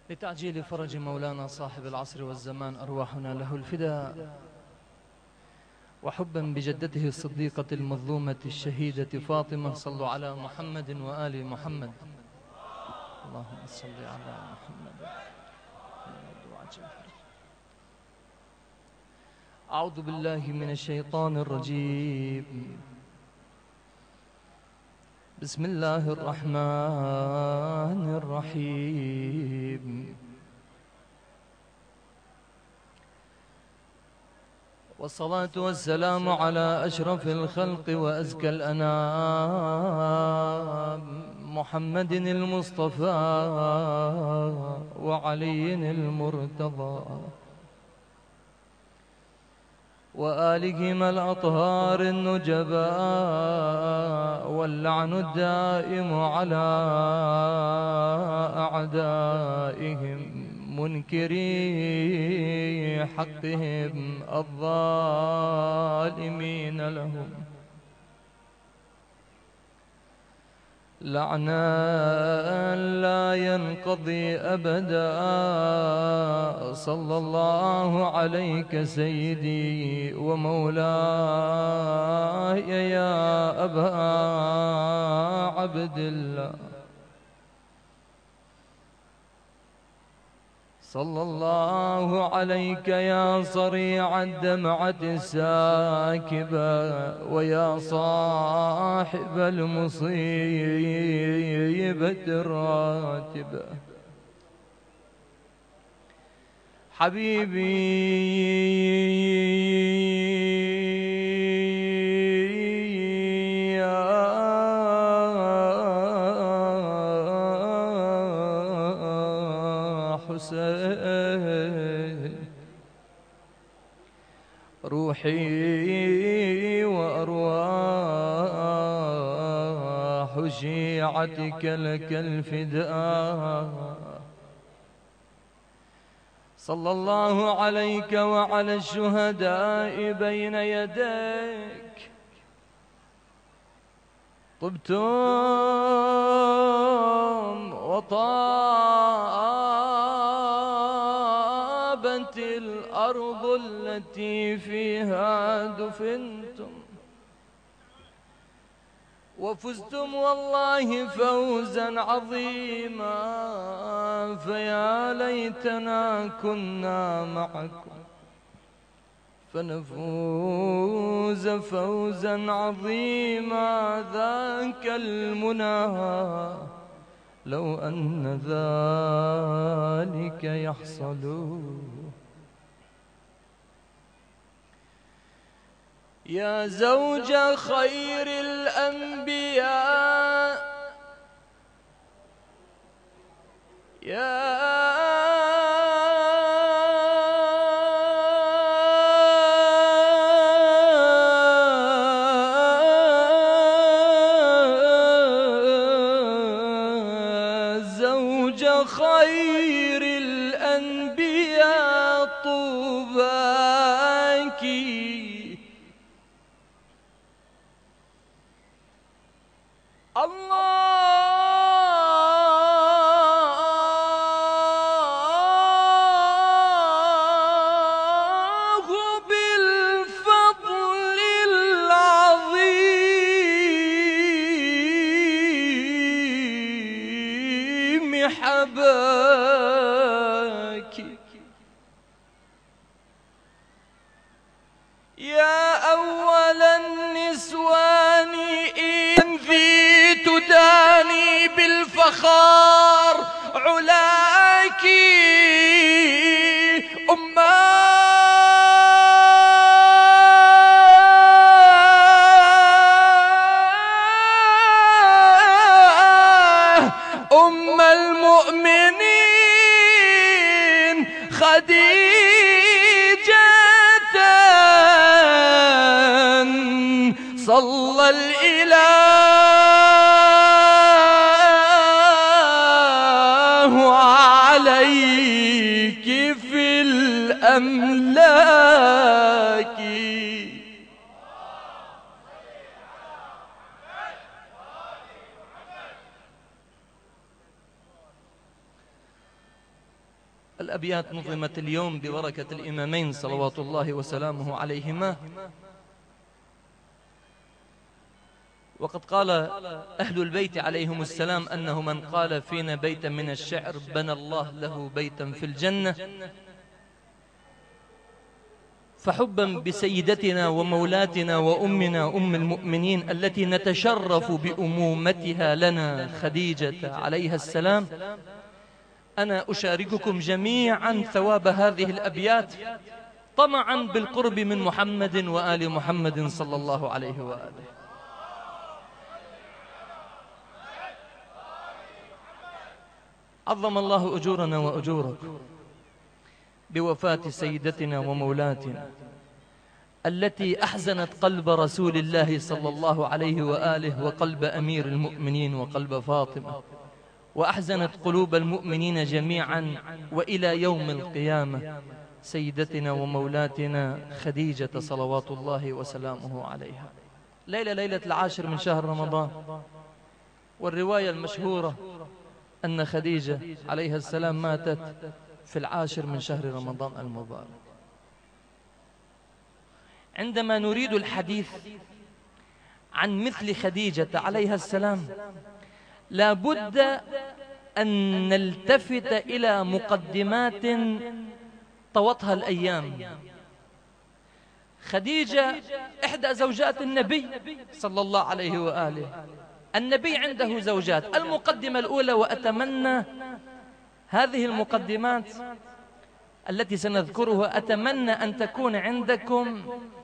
لتعجيل فرج مولانا صاحب العصر والزمان أرواحنا له الفداء، وحبا بجدته الصديقة المظلومة الشهيدة فاطمة. صلوا على محمد وآل محمد. اللهم صل على محمد. أعوذ بالله من الشيطان الرجيم. بسم الله الرحمن الرحيم. والصلاة والسلام على أشرف الخلق وأزكى الأنام محمد المصطفى وعلي المرتضى وآلهم الأطهار النجباء، واللعن الدائم على أعدائهم منكري حقهم الظالمين لهم لعنا لا ينقضي أبدا. صلى الله عليك سيدي ومولاي يا أبا عبد الله. صلى الله عليك يا صريع الدمعة الساكبة، ويا صاحب المصيبة الراتبة. حبيبي يا حسين، روحي وأرواح شيعتك لك الفداء. صلى الله عليك وعلى الشهداء بين يديك. طبتم وطابت الأرض التي فيها دفنتم، وفزتم والله فوزا عظيما. فيا ليتنا كنا معكم فنفوز فوزا عظيما. ذاك المنى لو أن ذلك يحصل. يا زوج خير الأنبياء، يا زوج خير الأنبياء، طوباكِ. الله بالفضل العظيم حباك. يا أول النسوان إن ذي تداني بالفخار علاك. أم المؤمنين خديجة، صلى الإله عليك في الأملاك. الأبيات نظمت اليوم ببركة الإمامين صلوات الله وسلامه عليهما. وقد قال أهل البيت عليهم السلام أنه من قال فينا بيتا من الشعر بنى الله له بيتا في الجنة. فحبا بسيدتنا ومولاتنا وأمنا أم المؤمنين التي نتشرف بأمومتها لنا خديجة عليها السلام، أنا أشارككم جميعا ثواب هذه الأبيات طمعا بالقرب من محمد وآل محمد صلى الله عليه وآله. عظم الله أجورنا وأجوركم بوفاة سيدتنا ومولاتنا التي أحزنت قلب رسول الله صلى الله عليه وآله وقلب أمير المؤمنين وقلب فاطمة، وأحزنت قلوب المؤمنين جميعا وإلى يوم القيامة، سيدتنا ومولاتنا خديجة صلوات الله وسلامه عليها. ليلة 10 من شهر رمضان، والرواية المشهورة أن خديجة عليها السلام ماتت في 10 من شهر رمضان المبارك. عندما نريد الحديث عن مثل خديجة عليها السلام لا بد أن نلتفت إلى مقدمات طوتها الأيام. خديجة إحدى زوجات النبي صلى الله عليه وآله. النبي عنده زوجات. المقدمة الأولى، وأتمنى هذه المقدمات التي سنذكرها أتمنى أن تكون عندكم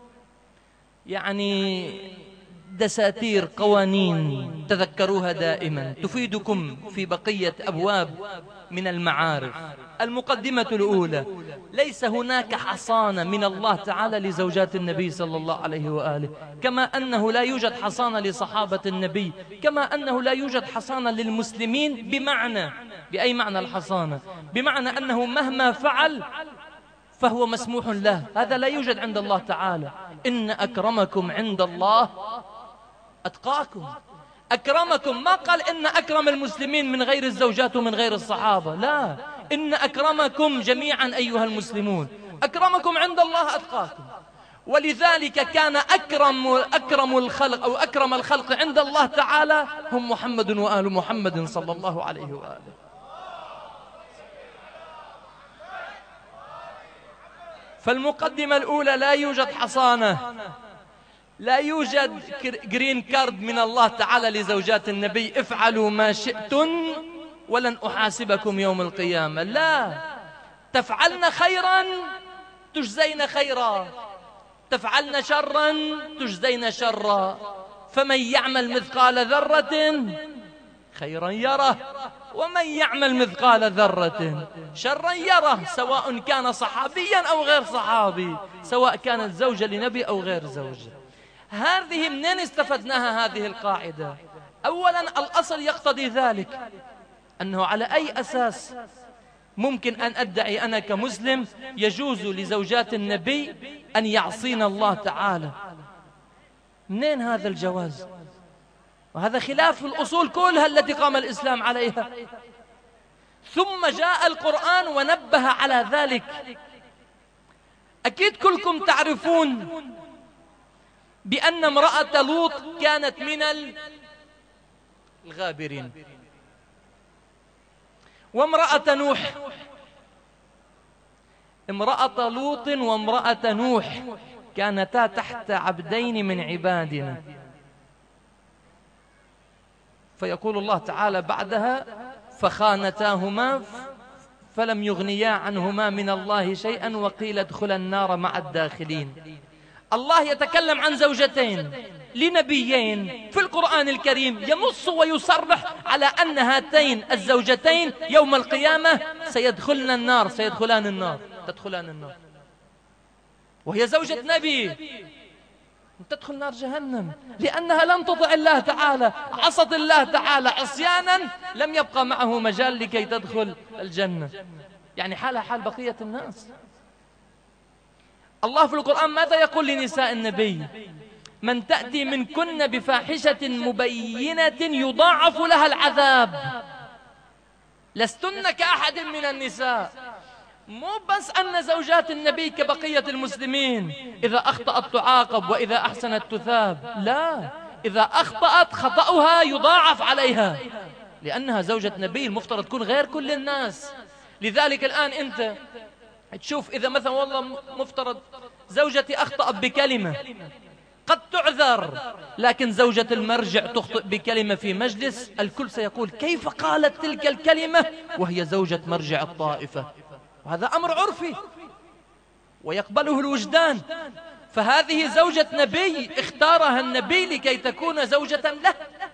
يعني دساتير، قوانين تذكروها دائما تفيدكم في بقية أبواب من المعارف. المقدمة الأولى: ليس هناك حصانة من الله تعالى لزوجات النبي صلى الله عليه وآله، كما أنه لا يوجد حصانة لصحابة النبي، كما أنه لا يوجد حصانة للمسلمين. بأي معنى الحصانة؟ بمعنى أنه مهما فعل فهو مسموح له. هذا لا يوجد عند الله تعالى. إن أكرمكم عند الله أتقاكم. أكرمكم، ما قال إن أكرم المسلمين من غير الزوجات ومن غير الصحابة، لا، إن أكرمكم جميعا أيها المسلمون، أكرمكم عند الله أتقاكم. ولذلك كان أكرم الخلق أو أكرم الخلق عند الله تعالى هم محمد وآل محمد صلى الله عليه وآله. فالمقدمة الأولى: لا يوجد حصانة، لا يوجد جرين كارد من الله تعالى لزوجات النبي. افعلوا ما شئتن ولن أحاسبكم يوم القيامة. لا، تفعلن خيرا تجزين خيرا، تفعلن شرا تجزين شرا. فمن يعمل مثقال ذرة خيرا يره، ومن يعمل مثقال ذرة شرا يره، سواء كان صحابيا أو غير صحابي، سواء كانت زوجة لنبي أو غير زوجة. هذه منين استفدناها هذه القاعدة؟ أولا الأصل يقتضي ذلك، أنه على أي أساس ممكن أن أدعي أنا كمسلم يجوز لزوجات النبي أن يعصين الله تعالى؟ منين هذا الجواز؟ وهذا خلاف الأصول كلها التي قام الإسلام عليها. ثم جاء القرآن ونبه على ذلك. أكيد كلكم تعرفون بأن امرأة لوط كانت من الغابرين، وامرأة نوح. امرأة لوط وامرأة نوح كانتا تحت عبدين من عبادنا. فيقول الله تعالى بعدها: فخانتاهما فلم يغنيا عنهما من الله شيئا وقيل ادخلا النار مع الداخلين. الله يتكلم عن زوجتين لنبيين في القرآن الكريم، ينص ويصرح على أن هاتين الزوجتين يوم القيامة سيدخلن النار، تدخلان النار. وهي زوجة نبي تدخل نار جهنم لأنها لم تطع الله تعالى، عصت الله تعالى عصيانا لم يبقى معه مجال لكي تدخل الجنة. يعني حالها حال بقية الناس. الله في القرآن ماذا يقول لنساء النبي؟ من تأتي منكن بفاحشة مبينة يضاعف لها العذاب. لستن كأحد من النساء. مو بس أن زوجات النبي كبقية المسلمين إذا أخطأت تعاقب وإذا أحسنت تثاب، لا، إذا أخطأت خطأها يضاعف عليها، لأنها زوجة نبي المفترض تكون غير كل الناس. لذلك الآن أنت تشوف إذا مثلا والله مفترض زوجتي أخطأت بكلمة قد تعذر، لكن زوجة المرجع تخطئ بكلمة في مجلس، الكل سيقول كيف قالت تلك الكلمة وهي زوجة مرجع الطائفة، وهذا أمر عرفي ويقبله الوجدان. فهذه زوجة نبي اختارها النبي لكي تكون زوجة له،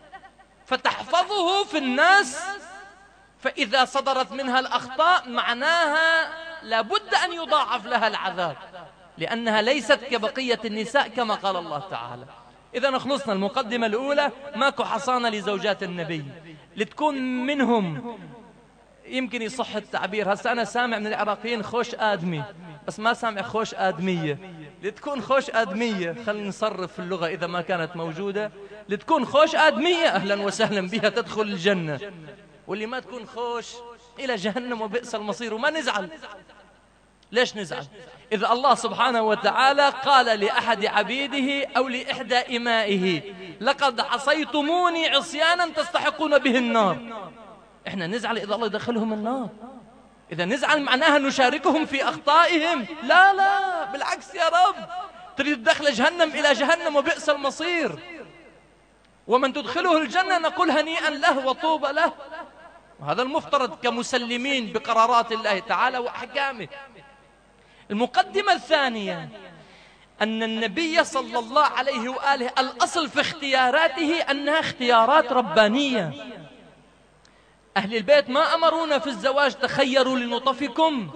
فتحفظه في الناس، فإذا صدرت منها الأخطاء معناها لابد أن يضاعف لها العذاب، لأنها ليست كبقية النساء كما قال الله تعالى. إذا خلصنا المقدمة الأولى، ماكو حصانة لزوجات النبي لتكون منهم، يمكن يصح التعبير، هسا أنا سامع من العراقيين خوش آدمي، بس ما سامع خوش آدمية. لتكون خوش آدمية، خلينا نصرف في اللغة إذا ما كانت موجودة، لتكون خوش آدمية أهلا وسهلا بها تدخل الجنة، واللي ما تكون خوش إلى جهنم وبئس المصير. وما نزعل، ليش نزعل؟ إذا الله سبحانه وتعالى قال لأحد عبيده أو لإحدى إمائه لقد عصيتموني عصيانا تستحقون به النار، إحنا نزعل إذا الله يدخلهم النار؟ إذا نزعل معناها نشاركهم في أخطائهم؟ لا لا، بالعكس يا رب، تريد تدخل جهنم إلى جهنم وبئس المصير، ومن تدخله الجنة نقول هنيئا له وطوبى له. وهذا المفترض كمسلمين بقرارات الله تعالى وأحكامه. المقدمة الثانية أن النبي صلى الله عليه وآله الأصل في اختياراته أنها اختيارات ربانية. أهل البيت ما أمرونا في الزواج تخيروا لنطفكم.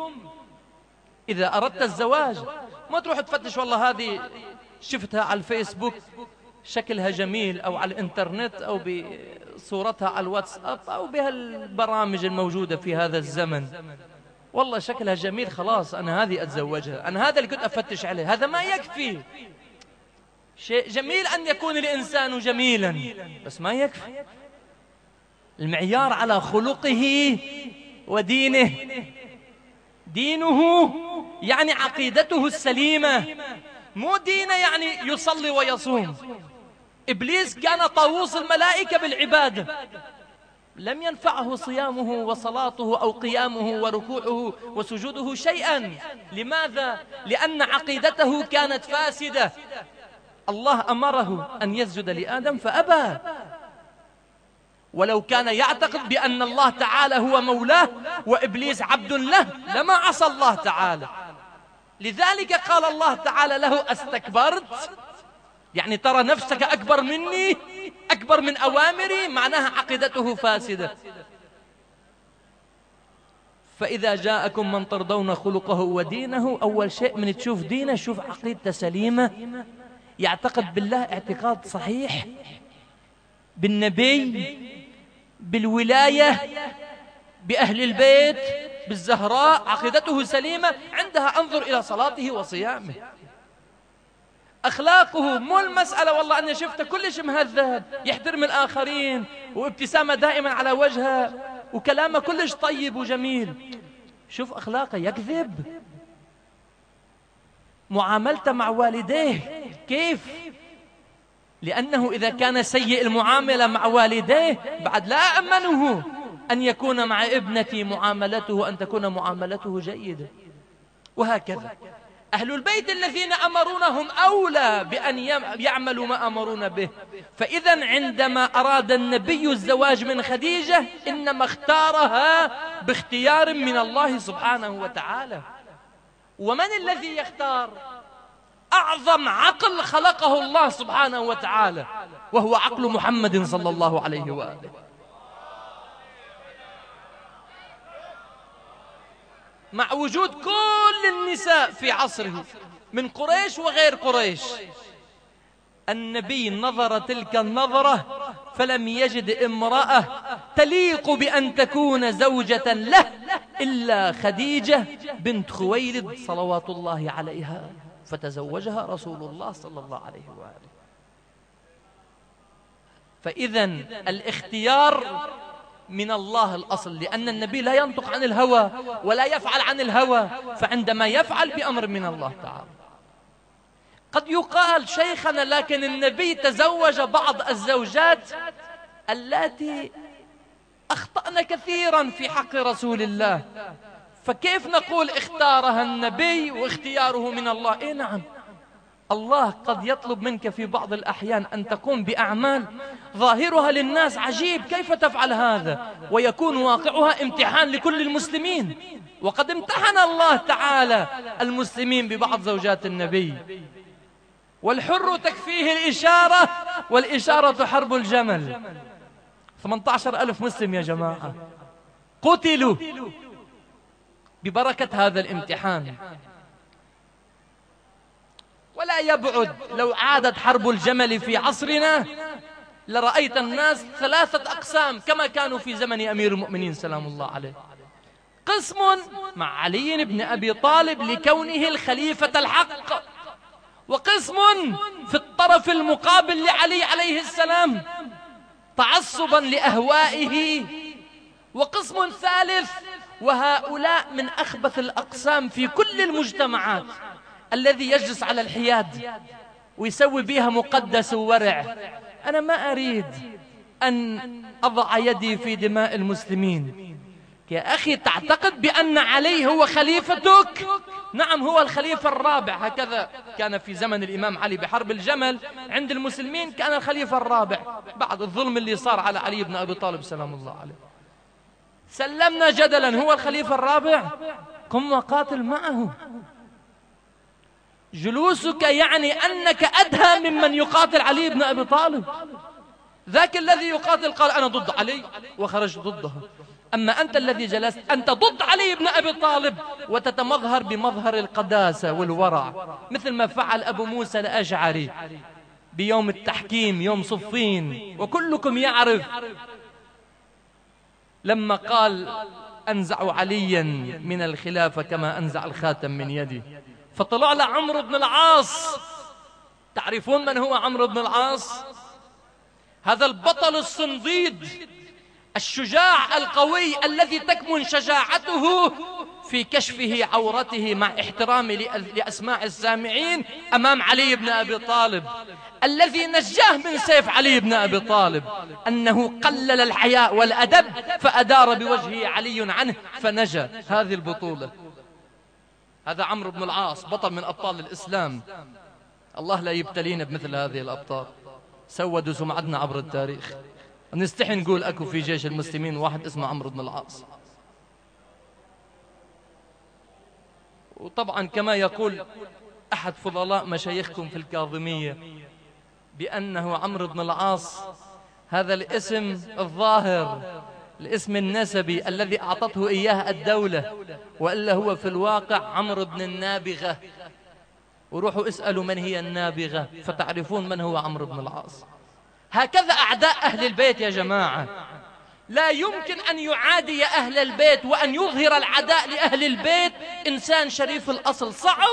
إذا أردت الزواج ما تروح تفتش والله هذه شفتها على الفيسبوك شكلها جميل، أو على الإنترنت، أو بصورتها على الواتساب، أو بهالبرامج الموجودة في هذا الزمن، والله شكلها جميل خلاص أنا هذه أتزوجها، أنا هذا اللي كنت أفتش عليه. هذا ما يكفي. شيء جميل أن يكون الإنسان جميلا، بس ما يكفي. المعيار على خلقه ودينه. دينه يعني عقيدته السليمة، مو دينه يعني يصلي ويصوم. إبليس كان طاووس الملائكة بالعبادة، لم ينفعه صيامه وصلاته أو قيامه وركوعه وسجوده شيئا. لماذا؟ لأن عقيدته كانت فاسدة. الله أمره أن يسجد لآدم فأبى، ولو كان يعتقد بأن الله تعالى هو مولاه وإبليس عبد له لما عصى الله تعالى. لذلك قال الله تعالى له أستكبرت، يعني ترى نفسك أكبر مني، أكبر من أوامري، معناها عقيدته فاسدة. فإذا جاءكم من ترضون خلقه ودينه، أول شيء من تشوف دينه شوف عقيدته سليمة، يعتقد بالله اعتقاد صحيح، بالنبي، بالولاية، بأهل البيت، بالزهراء، عقيدته سليمة. عندها أنظر إلى صلاته وصيامه. أخلاقه، مو المسألة والله أني شفته كلش مهذب، يحترم الآخرين وابتسامة دائما على وجهه وكلامه كلش طيب وجميل. شوف أخلاقه، يكذب. معاملته مع والديه كيف؟ لأنه إذا كان سيء المعاملة مع والديه بعد لا أأمنه أن يكون مع ابنتي معاملته أن تكون معاملته جيدة. وهكذا أهل البيت الذين أمرونهم أولى بأن يعملوا ما أمرون به. فإذا عندما أراد النبي الزواج من خديجة إنما اختارها باختيار من الله سبحانه وتعالى. ومن الذي يختار؟ أعظم عقل خلقه الله سبحانه وتعالى، وهو عقل محمد صلى الله عليه وآله. مع وجود كل النساء في عصره من قريش وغير قريش، النبي نظر تلك النظرة فلم يجد امرأة تليق بأن تكون زوجة له إلا خديجة بنت خويلد صلوات الله عليها، فتزوجها رسول الله صلى الله عليه وآله. فإذا الاختيار من الله الأصل، لأن النبي لا ينطق عن الهوى ولا يفعل عن الهوى، فعندما يفعل بأمر من الله تعالى. قد يقال شيخنا لكن النبي تزوج بعض الزوجات التي أخطأن كثيرا في حق رسول الله، فكيف نقول اختارها النبي واختياره من الله؟ إيه نعم، الله قد يطلب منك في بعض الأحيان أن تقوم بأعمال ظاهرها للناس عجيب، كيف تفعل هذا؟ ويكون واقعها امتحان لكل المسلمين، وقد امتحن الله تعالى المسلمين ببعض زوجات النبي. والحر تكفيه الإشارة، والإشارة حرب الجمل. 18,000 مسلم يا جماعة قتلوا ببركة هذا الامتحان. ولا يبعد لو عادت حرب الجمل في عصرنا لرأيت الناس 3 أقسام كما كانوا في زمن أمير المؤمنين سلام الله عليه. قسم مع علي بن أبي طالب لكونه الخليفة الحق، وقسم في الطرف المقابل لعلي عليه السلام تعصبا لأهوائه، وقسم ثالث وهؤلاء من أخبث الأقسام في كل المجتمعات، الذي يجلس على الحياد ويسوي بيها مقدس وورع. أنا ما أريد أن أضع يدي في دماء المسلمين. يا أخي تعتقد بأن علي هو خليفتك؟ نعم هو الخليفة الرابع، هكذا كان في زمن الإمام علي بحرب الجمل، عند المسلمين كان الخليفة الرابع بعد الظلم اللي صار على علي بن أبي طالب سلام الله عليه. سلمنا جدلا هو الخليفة الرابع، قم وقاتل معه. جلوسك يعني أنك أدهى ممن يقاتل علي بن أبي طالب. ذاك الذي يقاتل قال أنا ضد علي وخرج ضده، أما أنت الذي جلست أنت ضد علي بن أبي طالب وتتمظهر بمظهر القداسة والورع، مثل ما فعل أبو موسى الأشعري بيوم التحكيم يوم صفين، وكلكم يعرف لما قال أنزع عليا من الخلافة كما أنزع الخاتم من يدي، فطلع له عمرو بن العاص. تعرفون من هو عمرو بن العاص؟ هذا البطل الصنديد الشجاع القوي الذي تكمن شجاعته في كشفه عورته مع احترامه لأسماع السامعين أمام علي بن أبي طالب، الذي نجاه من سيف علي بن أبي طالب أنه قلل الحياء والأدب فأدار بوجهه علي عنه فنجا هذه البطولة. هذا عمرو بن العاص بطل من أبطال الإسلام. الله لا يبتلينا بمثل هذه الأبطال، سودوا سمعتنا عبر التاريخ. نستحي نقول أكو في جيش المسلمين واحد اسمه عمرو بن العاص. وطبعا كما يقول أحد فضلاء مشايخكم في الكاظمية بأنه عمرو بن العاص هذا الاسم الظاهر، الاسم النسبي الذي أعطته إياه الدولة، وإلا هو في الواقع عمرو بن النابغة. وروحوا اسألوا من هي النابغة فتعرفون من هو عمرو بن العاص. هكذا أعداء أهل البيت يا جماعة، لا يمكن أن يعادي أهل البيت وأن يظهر العداء لأهل البيت إنسان شريف الأصل، صعب.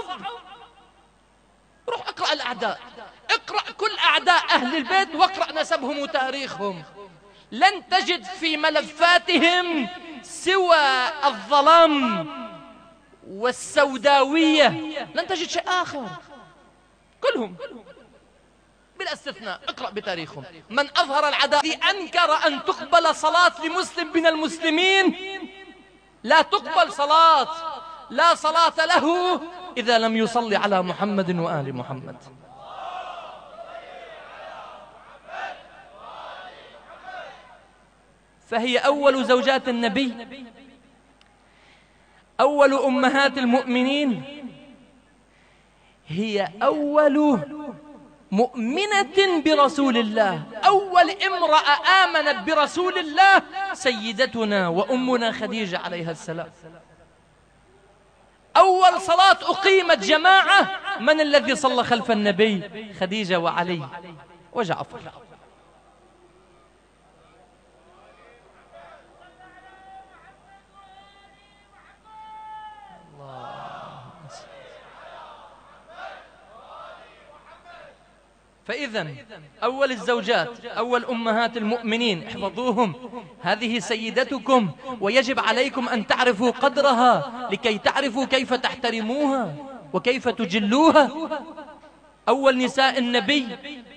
روح اقرأ الأعداء، اقرأ كل أعداء أهل البيت واقرأ نسبهم وتاريخهم، لن تجد في ملفاتهم سوى الظلام والسوداوية، لن تجد شيء آخر، كلهم بلا استثناء. اقرأ بتاريخهم من أظهر العداء. أنكر أن تقبل صلاة لمسلم من المسلمين، لا تقبل صلاة، لا صلاة له إذا لم يصلي على محمد وآل محمد. فهي أول زوجات النبي، أول أمهات المؤمنين، هي أول مؤمنة برسول الله، أول امرأة آمنت برسول الله سيدتنا وأمنا خديجة عليها السلام. أول صلاة أقيمت جماعة من الذي صلى خلف النبي؟ خديجة وعلي وجعفر. فإذا أول الزوجات، أول أمهات المؤمنين، احفظوهم، هذه سيدتكم، ويجب عليكم أن تعرفوا قدرها لكي تعرفوا كيف تحترموها وكيف تجلوها. أول نساء النبي،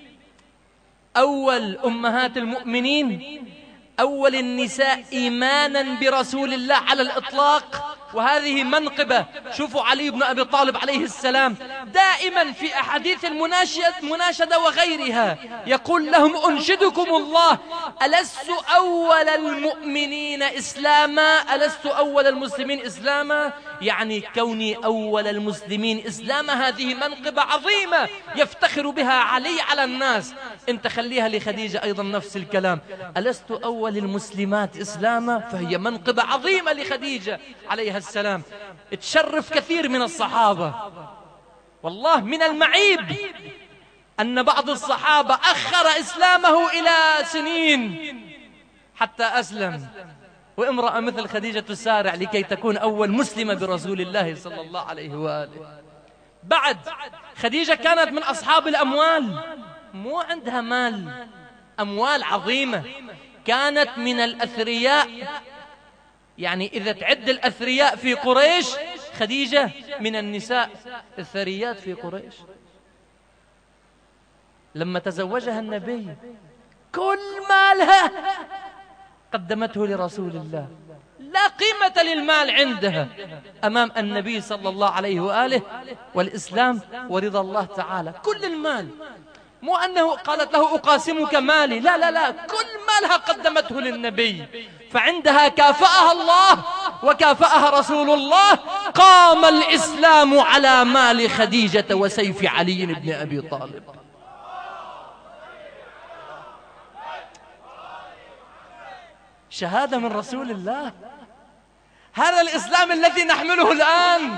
أول أمهات المؤمنين، أول النساء إيمانا برسول الله على الإطلاق، وهذه منقبة. شوفوا علي بن أبي طالب عليه السلام دائما في أحاديث المناشدة وغيرها يقول لهم: أنشدكم الله، ألست أول المؤمنين إسلاما؟ ألست أول المسلمين إسلاما؟ يعني كوني أول المسلمين إسلاما هذه منقبة عظيمة يفتخر بها علي على الناس. انت خليها لخديجة أيضا نفس الكلام، ألست أول المسلمات إسلاما؟ فهي منقبة عظيمة لخديجة عليها السلام. تشرف كثير من الصحابة. والله من المعيب أن بعض الصحابة أخر إسلامه إلى سنين حتى أسلم، وامرأة مثل خديجة تسارع لكي تكون أول مسلمة برسول الله صلى الله عليه وآله. بعد خديجة كانت من أصحاب الأموال، مو عندها مال، أموال عظيمة، كانت من الأثرياء. يعني إذا تعد الأثرياء في قريش خديجة من النساء الثريات في قريش. لما تزوجها النبي كل مالها قدمته لرسول الله، لا قيمة للمال عندها أمام النبي صلى الله عليه وآله والإسلام ورضا الله تعالى. كل المال، مو أنه قالت له أقاسمك مالي، لا لا لا، كل مالها قدمته للنبي. فعندها كافأها الله وكافأها رسول الله. قام الإسلام على مال خديجة وسيف علي بن أبي طالب. شهادة من رسول الله. هذا الإسلام الذي نحمله الآن،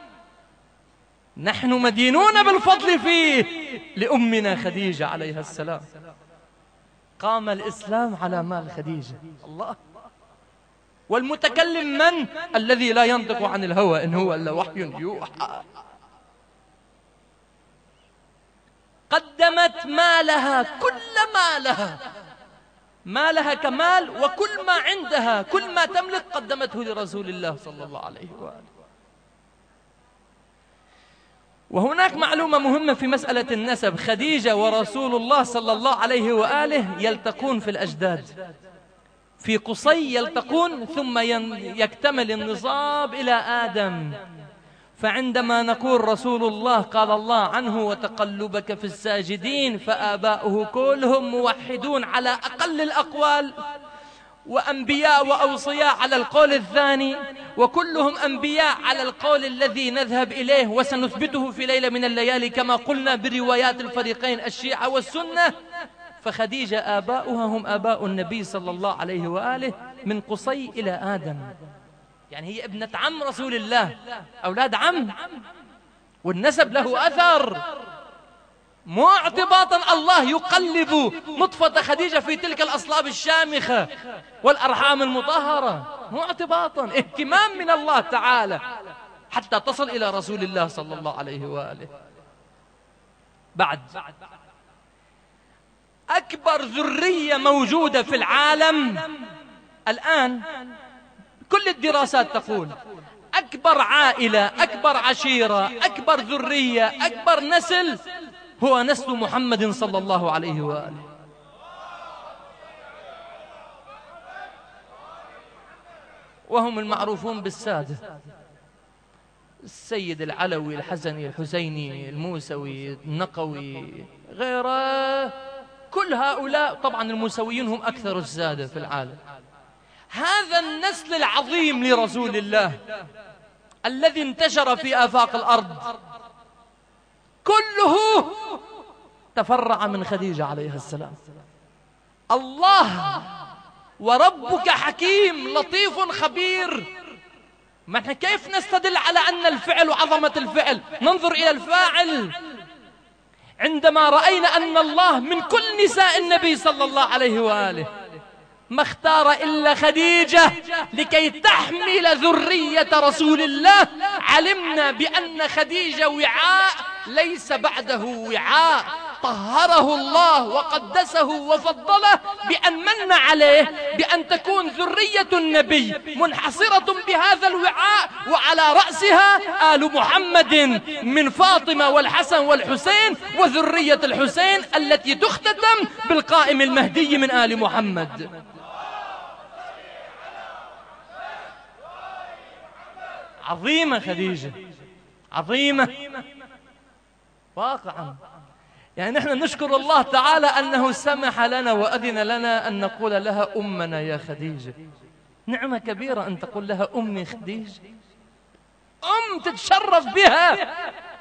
نحن مدينون بالفضل فيه لأمنا خديجة عليها السلام. قام الإسلام على مال خديجة. الله. والمتكلم من؟ الذي لا ينطق عن الهوى إن هو إلا وحي يوحى. قدمت مالها، كل مالها، مالها كمال، وكل ما عندها، كل ما تملك قدمته لرسول الله صلى الله عليه وآله. وهناك معلومة مهمة في مسألة النسب. خديجة ورسول الله صلى الله عليه وآله يلتقون في الأجداد، في قصي يلتقون ثم يكتمل النصاب إلى آدم. فعندما نقول رسول الله قال الله عنه: وتقلبك في الساجدين، فآباؤه كلهم موحدون على أقل الأقوال، وأنبياء وأوصياء على القول الثاني، وكلهم أنبياء على القول الذي نذهب إليه وسنثبته في ليلة من الليالي كما قلنا بروايات الفريقين الشيعة والسنة. فخديجة آباؤها هم آباء النبي صلى الله عليه وآله من قصي إلى آدم. يعني هي ابنة عم رسول الله، أولاد عم، والنسب له أثر. مو اعتباطا الله يقلب نطفة خديجة في تلك الأصلاب الشامخة والأرحام المطهرة، مو اعتباطا، اهتمام من الله تعالى حتى تصل إلى رسول الله صلى الله عليه وآله. بعد أكبر ذرية موجودة في العالم الآن، كل الدراسات تقول أكبر عائلة، أكبر عشيرة، أكبر ذرية، أكبر نسل هو نسل محمد صلى الله عليه وآله. وهم المعروفون بالسادة: السيد العلوي، الحسني، الحسيني، الموسوي، النقوي، غيره. كل هؤلاء طبعا الموسويين هم أكثر السادة في العالم. هذا النسل العظيم لرسول الله الذي انتشر في آفاق الأرض كله تفرع من خديجة عليها السلام. الله وربك حكيم لطيف خبير. ما نحن كيف نستدل على أن الفعل وعظمة الفعل؟ ننظر إلى الفاعل. عندما رأينا أن الله من كل نساء النبي صلى الله عليه وآله ما اختار إلا خديجة لكي تحمل ذرية رسول الله، علمنا بأن خديجة وعاء ليس بعده وعاء. طهره الله وقدسه وفضله بأن من عليه بأن تكون ذرية النبي منحصرة بهذا الوعاء، وعلى رأسها آل محمد من فاطمة والحسن والحسين وذرية الحسين التي تختتم بالقائم المهدي من آل محمد. عظيمة خديجة، عظيمة واقعا. يعني نحن نشكر الله تعالى أنه سمح لنا وأذن لنا أن نقول لها أمنا يا خديجة. نعمة كبيرة أن تقول لها أمي خديجة، أم تتشرف بها.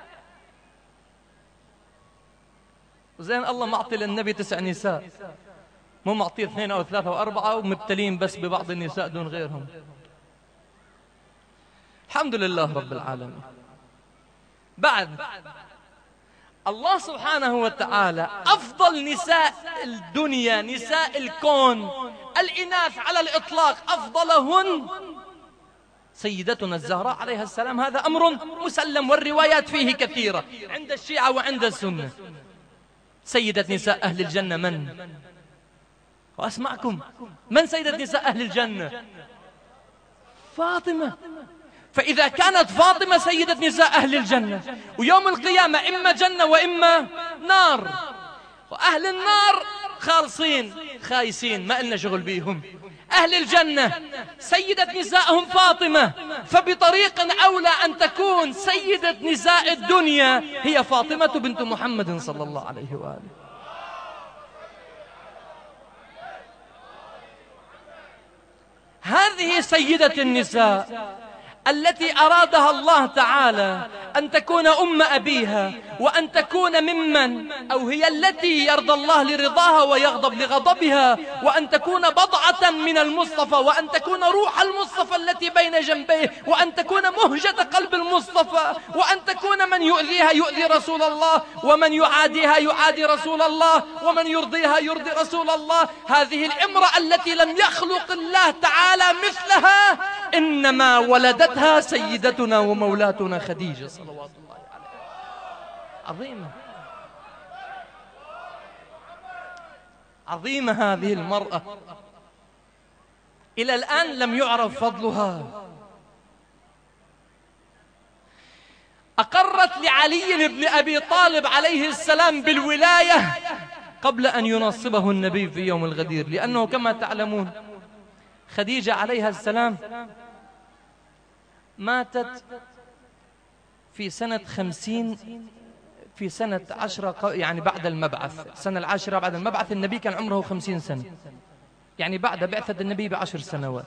وزين الله معطي للنبي 9 نساء، مو معطيه 2 أو 3 أو 4 ومبتلين بس ببعض النساء دون غيرهم. الحمد لله رب العالمين. بعد الله سبحانه وتعالى أفضل نساء الدنيا، نساء الكون، الإناث على الإطلاق، أفضلهن سيدتنا الزهراء عليها السلام. هذا أمر مسلم والروايات فيه كثيرة عند الشيعة وعند السنة. سيدة نساء أهل الجنة من؟ وأسمعكم، من سيدة نساء أهل الجنة؟ فاطمة. فإذا كانت فاطمة سيدة نساء أهل الجنة، ويوم القيامة إما جنة وإما نار، وأهل النار خالصين خايسين ما إلنا شغل بيهم. أهل الجنة سيدة نسائهم فاطمة، فبطريق أولى أن تكون سيدة نساء الدنيا هي فاطمة بنت محمد صلى الله عليه وآله. هذه سيدة النساء التي أرادها الله تعالى أن تكون أم أبيها، وأن تكون ممن أو هي التي يرضى الله لرضاها ويغضب لغضبها، وأن تكون بضعة من المصطفى، وأن تكون روح المصطفى التي بين جنبيه، وأن تكون مهجة قلب المصطفى، وأن تكون من يؤذيها يؤذي رسول الله، ومن يعاديها يعادي رسول الله، ومن يرضيها يرضي رسول الله. هذه الامرأة التي لم يخلق الله تعالى مثلها إنما ولدتها سيدتنا ومولاتنا خديجة صلوات الله عليها. عظيمة، عظيمة هذه المرأة، إلى الآن لم يعرف فضلها. أقرت لعلي بن أبي طالب عليه السلام بالولاية قبل أن ينصبه النبي في يوم الغدير، لأنه كما تعلمون خديجة عليها السلام ماتت في سنة 50، في سنة 10 يعني بعد المبعث، سنة 10 بعد المبعث. النبي كان عمره 50 سنة، يعني بعد بعثة النبي ب10 سنوات.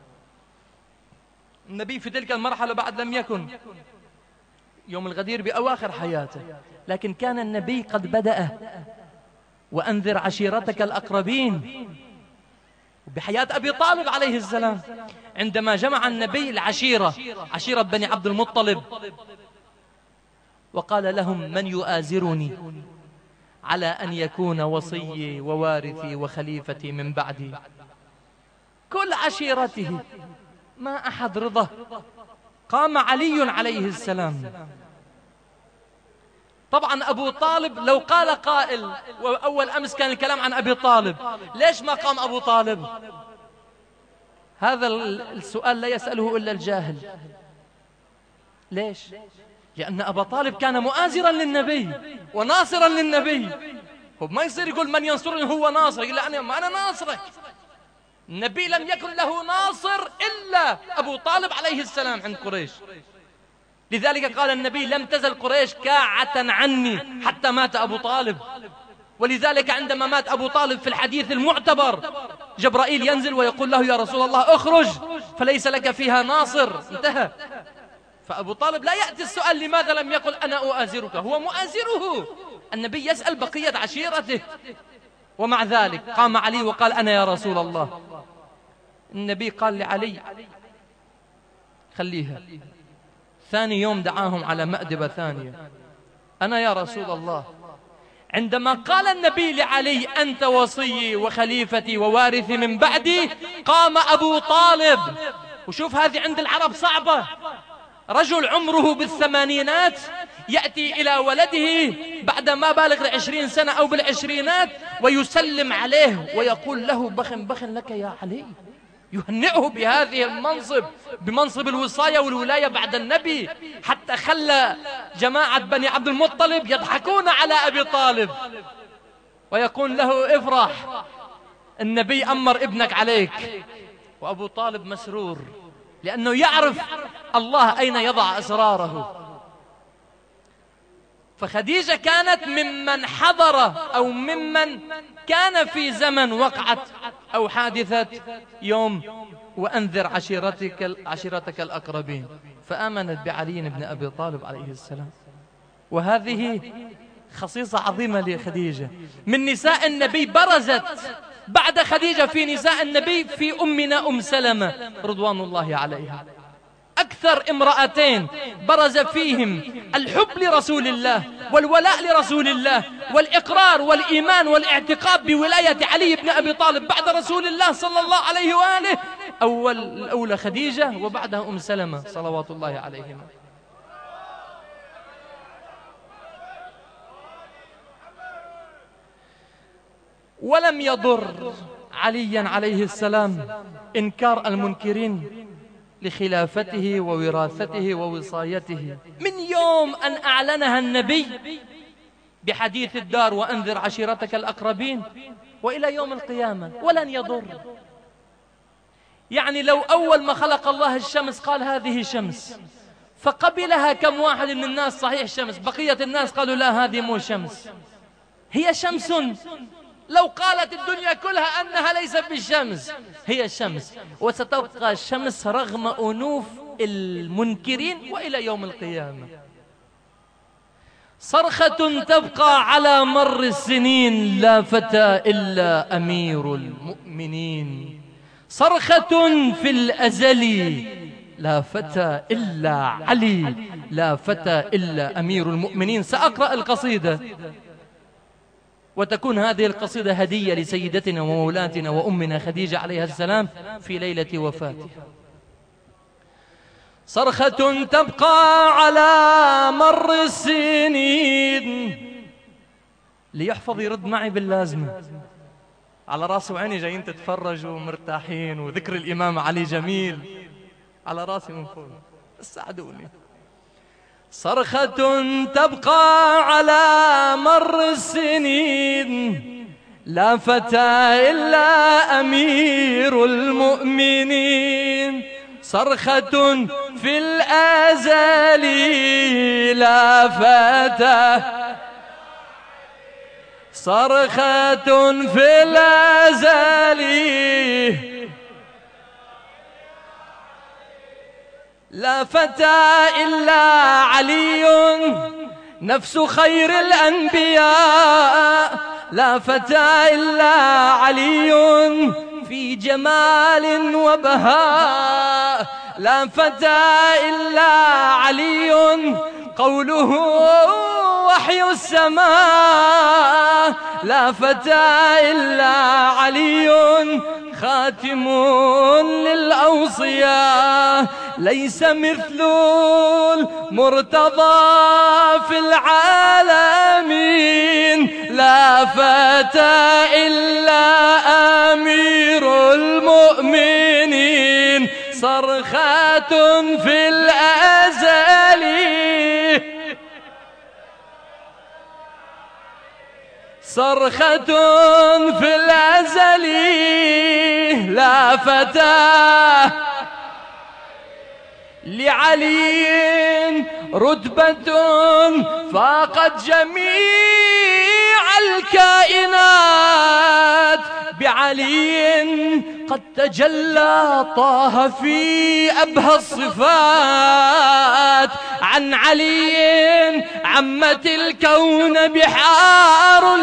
النبي في تلك المرحلة بعد لم يكن يوم الغدير بأواخر حياته، لكن كان النبي قد بدأ وأنذر عشيرتك الأقربين بحياة أبي طالب عليه السلام، عندما جمع النبي العشيرة، عشيرة بني عبد المطلب، وقال لهم من يؤازرني على أن يكون وصيي ووارثي وخليفتي من بعدي؟ كل عشيرته ما أحد رضى. قام علي عليه السلام. طبعا أبو طالب لو قال قائل، وأول أمس كان الكلام عن أبي طالب، ليش ما قام أبو طالب؟ هذا السؤال لا يسأله إلا الجاهل. ليش؟ لأن أبا طالب كان مؤازرا للنبي وناصرا للنبي. هو ما يصير يقول من ينصرني هو ناصر، إلا أنا ناصرك. النبي لم يكن له ناصر إلا أبو طالب عليه السلام عند قريش. لذلك قال النبي لم تزل قريش كاعة عني حتى مات أبو طالب. ولذلك عندما مات أبو طالب في الحديث المعتبر جبرائيل ينزل ويقول له يا رسول الله اخرج فليس لك فيها ناصر. انتهى. فأبو طالب لا يأتي السؤال لماذا لم يقل أنا أؤازرك، هو مؤازره. النبي يسأل بقية عشيرته، ومع ذلك قام علي وقال أنا يا رسول الله. النبي قال لعلي خليها. ثاني يوم دعاهم على مأدبة ثانية، أنا يا رسول الله. عندما قال النبي لعلي أنت وصيي وخليفتي ووارثي من بعدي، قام أبو طالب. وشوف هذه عند العرب صعبة، رجل عمره بالثمانينات يأتي إلى ولده بعد ما بالغ 20 سنة أو بالعشرينات ويسلم عليه ويقول له بخ بخ لك يا علي، يهنئه بهذه المنصب، بمنصب الوصاية والولاية بعد النبي، حتى خلى جماعة بني عبد المطلب يضحكون على أبي طالب ويقول له افرح، النبي أمر ابنك عليك. وأبو طالب مسرور لأنه يعرف الله أين يضع أسراره. فخديجة كانت ممن حضر أو ممن كان في زمن وقعت أو حادثة يوم وأنذر عشيرتك الأقربين، فآمنت بعلي بن أبي طالب عليه السلام. وهذه خصيصة عظيمة لخديجة من نساء النبي. برزت بعد خديجة في نساء النبي في أمنا أم سلمة رضوان الله عليها، أكثر امرأتين برز فيهم الحب لرسول الله والولاء لرسول الله والإقرار والإيمان والاعتقاد بولاية علي بن أبي طالب بعد رسول الله صلى الله عليه وآله. الأولى خديجة وبعدها أم سلمة صلوات الله عليهما. ولم يضر عليا عليه السلام إنكار المنكرين لخلافته ووراثته ووصايته من يوم أن أعلنها النبي بحديث الدار وأنذر عشيرتك الأقربين وإلى يوم القيامة، ولن يضر. يعني لو أول ما خلق الله الشمس قال هذه شمس فقبلها كم واحد من الناس؟ صحيح شمس، بقية الناس قالوا لا هذه مو شمس، هي شمس. لو قالت الدنيا كلها أنها ليست بالشمس هي الشمس، وستبقى الشمس رغم أنوف المنكرين وإلى يوم القيامة. صرخة تبقى على مر السنين، لا فتى إلا أمير المؤمنين. صرخة في الأزل، لا فتى إلا علي، لا فتى إلا أمير المؤمنين. سأقرأ القصيدة وتكون هذه القصيدة هدية لسيدتنا ومولاتنا وأمنا خديجة عليها السلام في ليلة وفاتها. صرخة تبقى على مر السنين، ليحفظ يرد معي باللازمة، على راسي وعيني جايين تتفرجوا ومرتاحين وذكر الإمام علي جميل على راسي من فوق، ساعدوني. صرخة تبقى على مر السنين، لا فتى إلا أمير المؤمنين. صرخة في الأزل، لا فتى. صرخة في الأزل، لا فتى إلا علي نفس خير الأنبياء. لا فتى إلا علي في جمال وبهاء. لا فتى إلا علي قوله وحي السماء. لا فتى إلا علي خاتم للأوصياء. ليس مثل المرتضى في العالمين. لا فتى إلا أمير المؤمنين. صرخة في الأزل، صرخة في الأزل، لا فتى. لعلي رتبة فاقت جميع الكائنات. بعلي قد تجلى طه في أبهى الصفات. عن علي عمت الكون بحار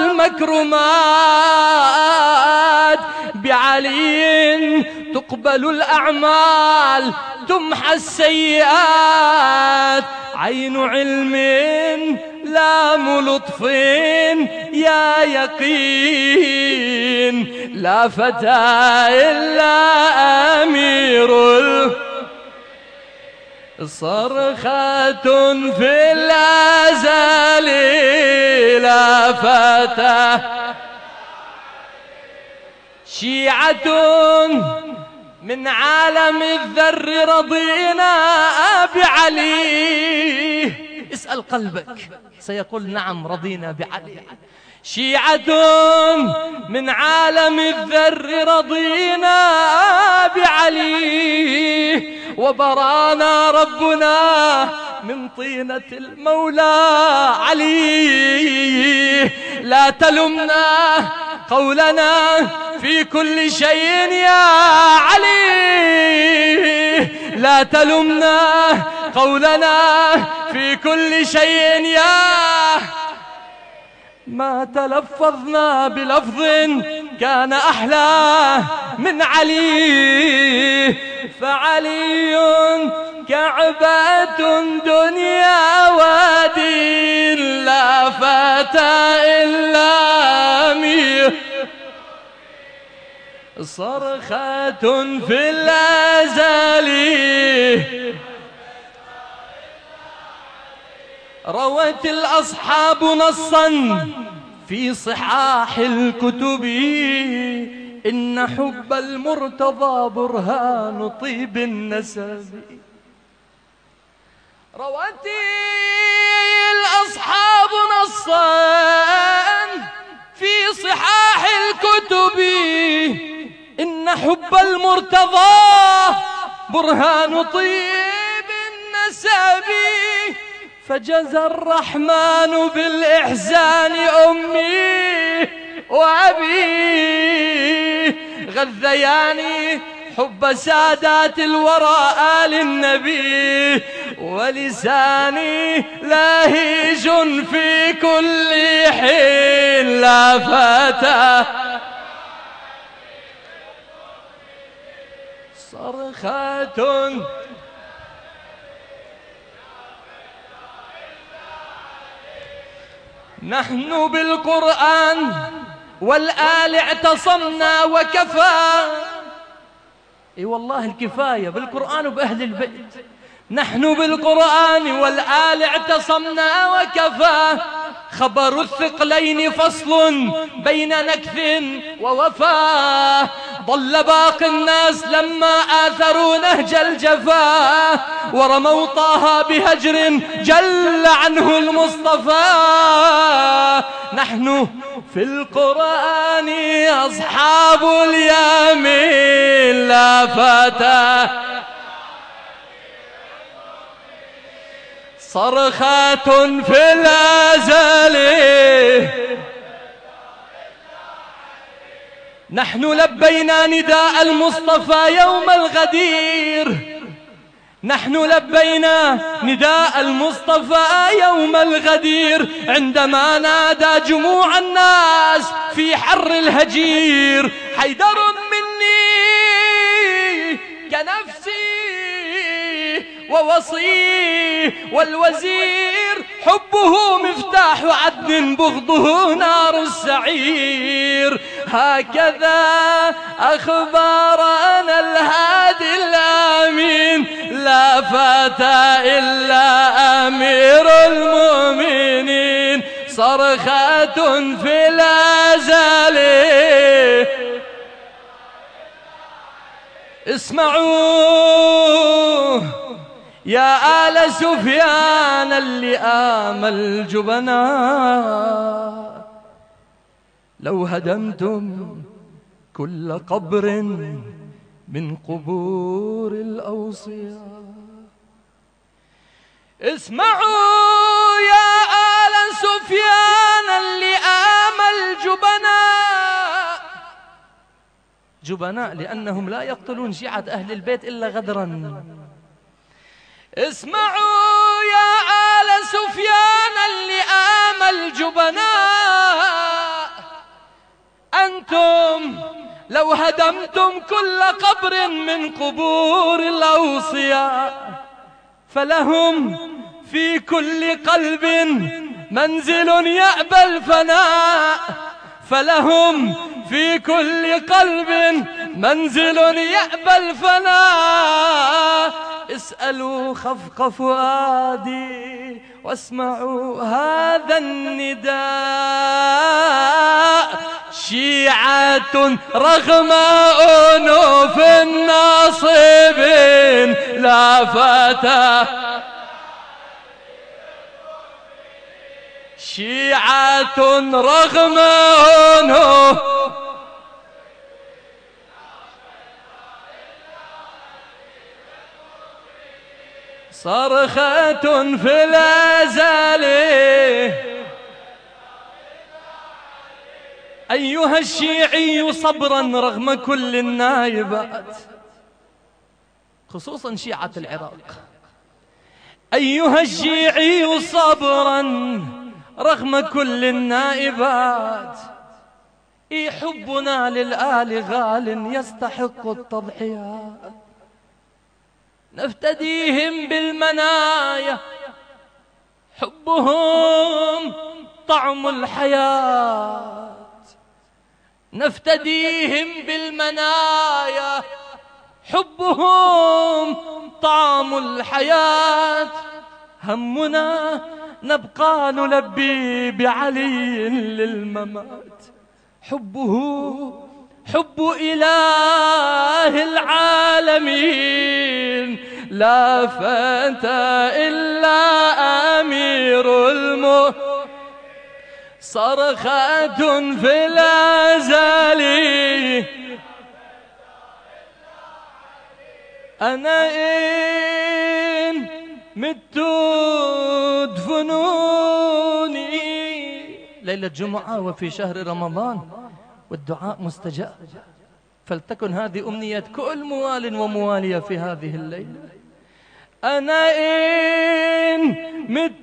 المكرمات. بعلي تقبل الأعمال تمحى السيئات. عين علم لام لطف يا يقين. لا فتى إلا أمير. صرخة في الأزل لا فتى شيعة من عالم الذر رضينا بعلي. اسأل قلبك سيقول نعم رضينا بعلي. شيعة من عالم الذر رضينا بعلي وبرانا ربنا من طينة المولى علي. لا تلمنا قولنا في كل شيء يا علي، لا تلمنا قولنا في كل شيء يا ما تلفظنا بلفظ كان أحلى من علي. فعلي كعبة دنيا ودين لا فتى إلا أمير. صرخة في الأزل روت الأصحاب نصا في صحاح الكتب إن حب المرتضى برهان طيب النسب. روت الأصحاب نصا في صحاح الكتب إن حب المرتضى برهان طيب النسب. فجزى الرحمن بالإحسان أمي وأبي غذياني حب سادات الورى آل النبي. ولساني لاهج في كل حين لا فتى صرخة نحن بالقرآن والآل اعتصمنا وكفى. اي والله الكفاية بالقرآن وبأهل البيت. نحن بالقرآن والآل اعتصمنا وكفى. خبر الثقلين فصل بين نكث ووفاء. ضل باقي الناس لما آثروا نهج الجفا ورموا طه بهجر جل عنه المصطفى. نحن في القرآن أصحاب اليمين لا فتى صرخة في الأزل. نحن لبينا نداء المصطفى يوم الغدير. نحن لبينا نداء المصطفى يوم الغدير عندما نادى جموع الناس في حر الهجير. حيدر مني كنفسي ووصي والوزير حبه مفتاح عدن بغضه نار السعير. هكذا أخبارنا الهادي الأمين لا فتى إلا أمير المؤمنين. صرخة في الأزل اسمعوا يا آل سفيان اللئام الجبناء. لو هدمتم كل قبر من قبور الأوصياء. اسمعوا يا آل سفيان اللئام الجبناء. جبناء لأنهم لا يقتلون شيعة أهل البيت إلا غدرا. اسمعوا يا آل سفيان اللئام الجبناء. أنتم لو هدمتم كل قبر من قبور الأوصياء فلهم في كل قلب منزل يأبى الفناء. فلهم في كل قلب منزل يأبى الفناء. اسألوا خفق فؤادي واسمعوا هذا النداء. شيعة رغم أنوف الناصب لا فتى. شيعة رغم أنوف صرخة في الأزل. أيها الشيعي صبرا رغم كل النائبات، خصوصا شيعة العراق. أيها الشيعي صبرا رغم كل النائبات. حبنا للآل غال يستحق التضحيات. نفتديهم بالمنايا حبهم طعم الحياة. نفتديهم بالمنايا حبهم طعم الحياة. همنا نبقى نلبي بعلي للممات. حبه حب إله العالمين لا فتى إلا أمير صرخة في الأزل. أنا إن مت دفنوني. ليلة جمعة وفي شهر رمضان والدعاء مستجاب، فلتكن هذه أمنية كل موال وموالية في هذه الليلة. أنا إن مت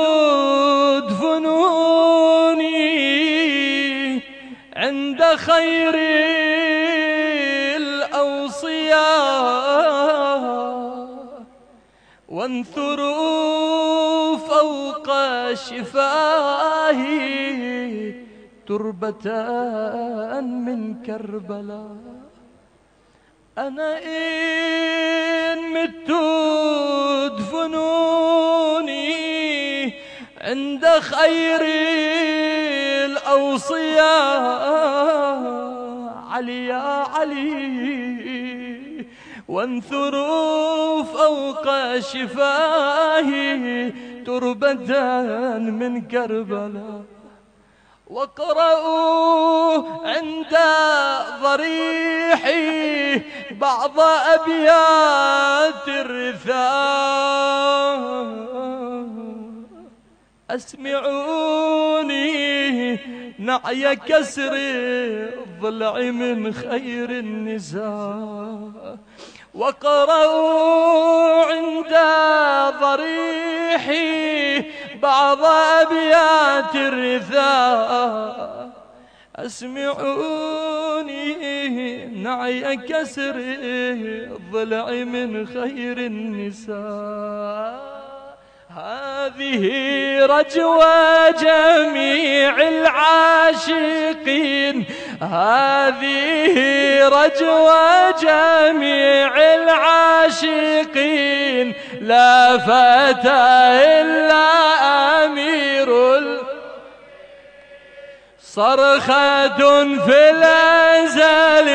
دفنوني عند خير الأوصياء، وانثروا فوق شفاهي تربة من كربلاء. أنا إن مت دفنوني عند خير الأوصياء. علي يا علي وانثروا فوق شفاهي تربة من كربلاء. واقرأوا عند ضريحي بعض أبيات الرثاء. أسمعوني نعي كسر الضلع من خير النساء. واقرأوا عند ضريحي بعض أبيات الرثاء. أسمعوني نعي كسر الضلع من خير النساء. هذه رجوى جميع العاشقين. هذه رجوى جميع العاشقين لا فتى إلا أمير صرخة في الأزل.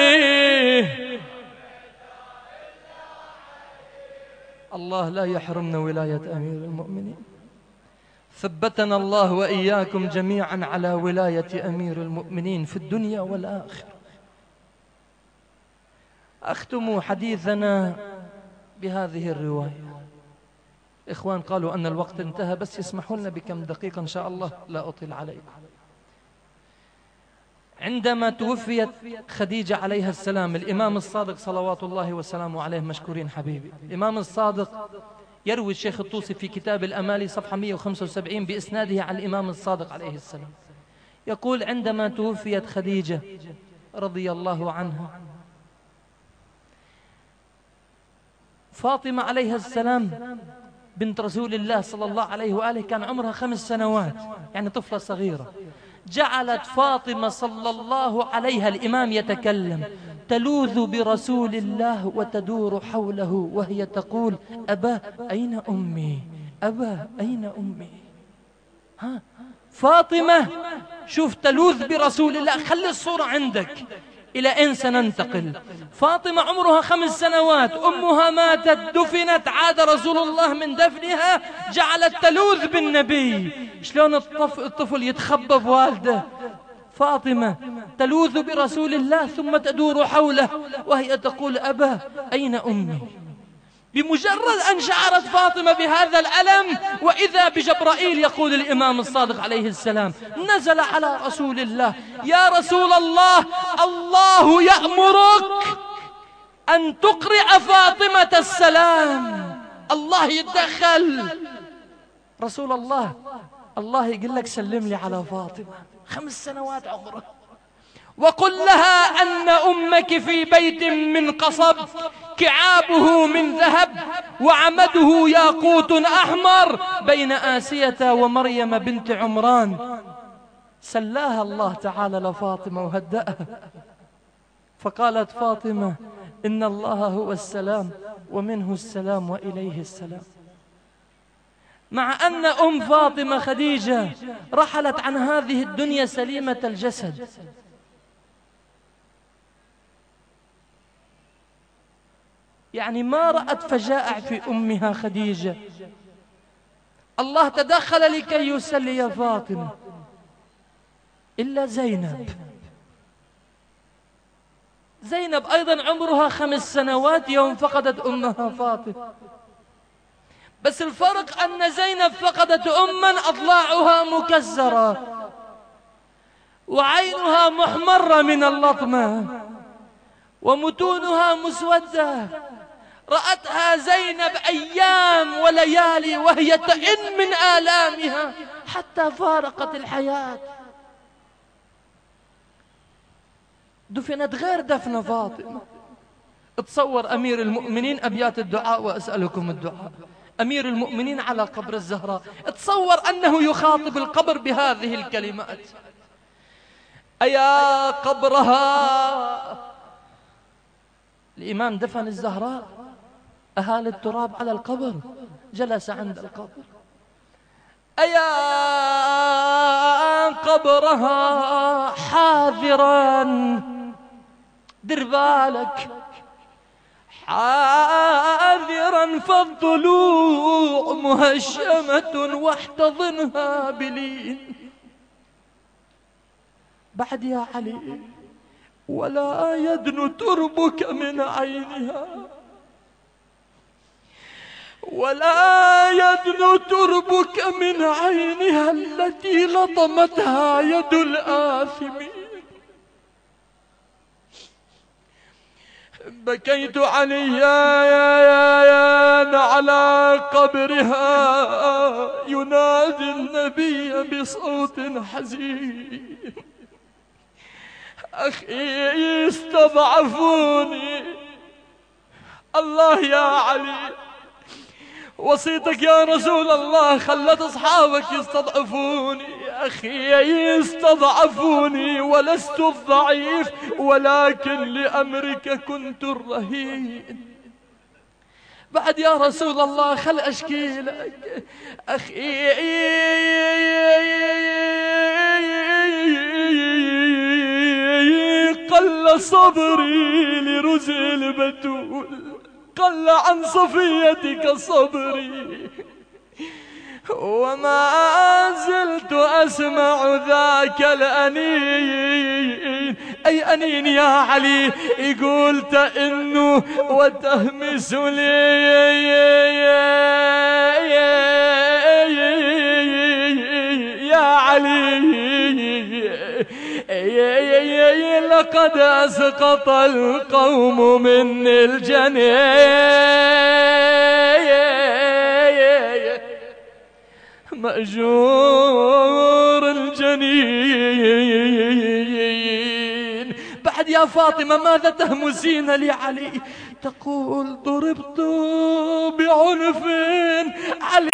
الله لا يحرمنا ولاية أمير المؤمنين. ثبتنا الله وإياكم جميعا على ولاية أمير المؤمنين في الدنيا والآخرة. أختم حديثنا بهذه الرواية. إخوان قالوا أن الوقت انتهى، بس يسمحوا لنا بكم دقيقة إن شاء الله لا أطيل عليكم. عندما توفيت خديجة عليها السلام، الإمام الصادق صلوات الله وسلامه عليه، مشكورين حبيبي، الإمام الصادق يروي الشيخ الطوسي في كتاب الأمالي صفحة 175 بإسناده عن الإمام الصادق عليه السلام، يقول: عندما توفيت خديجة رضي الله عنها، فاطمة عليها السلام بنت رسول الله صلى الله عليه وآله كان عمرها 5 سنوات، يعني طفلة صغيرة. جعلت فاطمة صلى الله عليها، الإمام يتكلم، تلوذ برسول الله وتدور حوله وهي تقول: أبا أين أمي؟ أبا أين أمي؟ فاطمة شوف تلوذ برسول الله. خلي الصورة عندك. إلى أين سننتقل؟ فاطمة عمرها 5 سنوات، أمها ماتت، دفنت، عاد رسول الله من دفنها، جعلت تلوذ بالنبي. شلون الطفل يتخبى بوالده؟ فاطمة تلوذ برسول الله ثم تدور حوله وهي تقول: أبا أين أمي؟ بمجرد أن شعرت فاطمة بهذا الألم وإذا بجبرائيل يقول الإمام الصادق عليه السلام، نزل على رسول الله: يا رسول الله، الله يأمرك أن تقرأ فاطمة السلام. الله يتدخل. رسول الله، الله يقول لك سلم لي على فاطمة، 5 سنوات عمرها، وقل لها أن أمك في بيت من قصب، كعابه من ذهب، وعمده ياقوت أحمر، بين آسية ومريم بنت عمران. سلاها الله تعالى لفاطمة وهدأها، فقالت فاطمة: إن الله هو السلام ومنه السلام وإليه السلام. مع أن أم فاطمة خديجة رحلت عن هذه الدنيا سليمة الجسد، يعني ما رأت فجائع في أمها خديجة. الله تدخل لكي يسلي فاطمة، إلا زينب. زينب أيضا عمرها 5 سنوات يوم فقدت أمها فاطمة، بس الفرق أن زينب فقدت أما أضلاعها مكسرة وعينها محمرة من اللطمة ومتونها مسودة. رأتها زينب أيام وليالي وهي تئن من آلامها حتى فارقت الحياة. دفنت غير دفن فاطمة. تصور أمير المؤمنين، أبيات الدعاء وأسألكم الدعاء، أمير المؤمنين على قبر الزهراء، تصور أنه يخاطب القبر بهذه الكلمات: أيا قبرها. الإمام دفن الزهراء، أهال التراب على القبر، جلس عند القبر: أيا قبرها حاذرا، دير بالك، حاذرا فالضلوع مهشمة واحتضنها بلين. بعد يا علي: ولا يدن تربك من عينها، ولا يدن تربك من عينها التي لطمتها يد الآثمين. بكيت عليا على قبرها ينادي النبي بصوت حزين: أخي استضعفوني. الله يا علي، وصيتك يا رسول الله خلت أصحابك يستضعفوني. أخي استضعفوني ولست الضعيف، ولكن لأمرك كنت الرهين. بعد يا رسول الله خل أشكي لك. أخي قل صبري لرزق البتول، قل عن صفيتك صبري، وما زلت أسمع ذاك الأنين. أي أنين يا علي؟ يقول تئن وتهمس لي يا علي، لقد أسقط القوم من الجنين، مأجور الجنين. بعد يا فاطمة ماذا تهمسين لي علي؟ تقول: ضربت بعنف علي.